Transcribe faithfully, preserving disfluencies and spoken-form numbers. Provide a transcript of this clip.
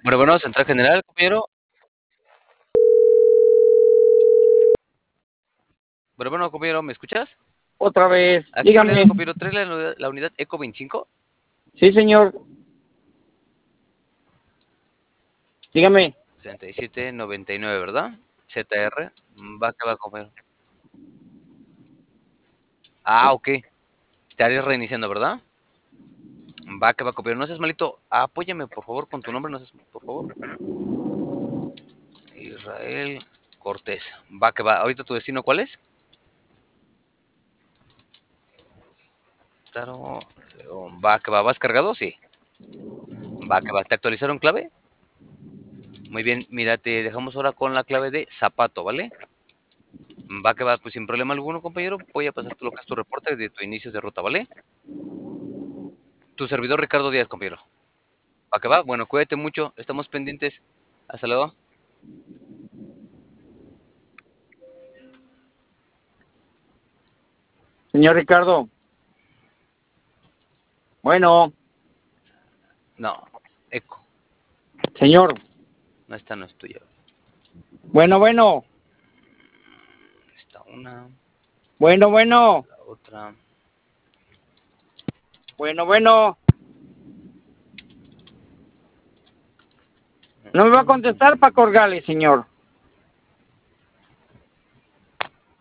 Bueno, bueno, central general, compañero. Bueno, bueno, compañero, ¿me escuchas? Otra vez, Aquí dígame. Mariano, compañero, ¿trae la, unidad- la unidad ECO veinticinco? Sí, señor. Dígame. sesenta y siete noventa y nueve, ¿verdad? Z R. Va que va, compañero. Ah, ok. Estarías reiniciando, ¿verdad? Va que va, compañero. No seas malito. Apóyame, por favor, con tu nombre, no seas, por favor. Israel Cortés. Va que va. ¿Ahorita tu destino cuál es? Claro. León. Va que va. ¿Vas cargado? Sí. Va que va. ¿Te actualizaron clave? Muy bien. Mira, te dejamos ahora con la clave de zapato, ¿vale? Va que va, pues sin problema alguno, compañero. Voy a pasarte lo que es tu reporte de tu inicio de ruta, ¿vale? Tu servidor Ricardo Díaz, compañero. Va que va. Bueno, cuídate mucho. Estamos pendientes. Hasta luego. Señor Ricardo. Bueno. No, eco. Señor. No, esta no es tuya. Bueno, bueno. Esta una. Bueno, bueno. La otra. Bueno, bueno. No me va a contestar para colgarle, señor.